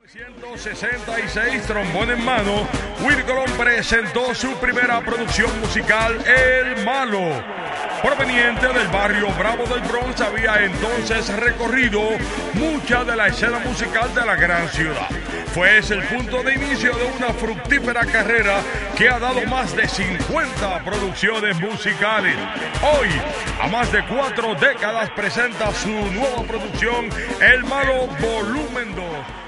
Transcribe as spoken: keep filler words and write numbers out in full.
mil novecientos sesenta y seis, trombón en mano, Willy Colón presentó su primera producción musical, El Malo. Proveniente del barrio Bravo del Bronx, había entonces recorrido mucha de la escena musical de la gran ciudad. Fue ese el punto de inicio de una fructífera carrera que ha dado más de cincuenta producciones musicales. Hoy, a más de cuatro décadas, presenta su nueva producción, El Malo Volumen dos.